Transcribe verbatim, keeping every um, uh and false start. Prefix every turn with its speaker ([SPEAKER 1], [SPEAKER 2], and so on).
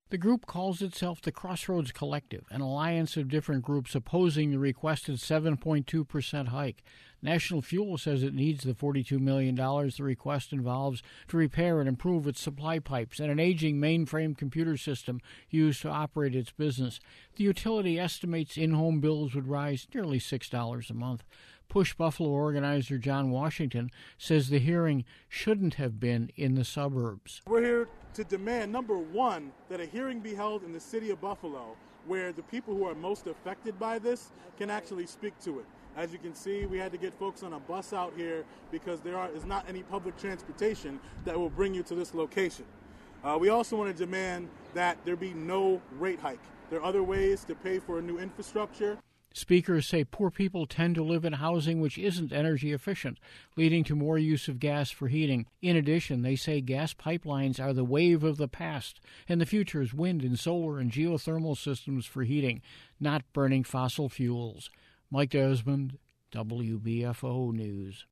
[SPEAKER 1] The group calls itself the Crossroads Collective, an alliance of different groups opposing the requested seven point two percent hike. National Fuel says it needs the forty-two million dollars the request involves to repair and improve its supply pipes and an aging mainframe computer system used to operate its business. The utility estimates in-home bills would rise nearly six dollars a month. Push Buffalo organizer John Washington says the hearing shouldn't have been in the suburbs.
[SPEAKER 2] We're here to demand, number one, that a hearing be held in the city of Buffalo where the people who are most affected by this can actually speak to it. As you can see, we had to get folks on a bus out here because there are, is not any public transportation that will bring you to this location. Uh, we also want to demand that there be no rate hike. There are other ways to pay for a new infrastructure.
[SPEAKER 1] Speakers say poor people tend to live in housing which isn't energy efficient, leading to more use of gas for heating. In addition, they say gas pipelines are the wave of the past, and the future is wind and solar and geothermal systems for heating, not burning fossil fuels. Mike Desmond, W B F O News.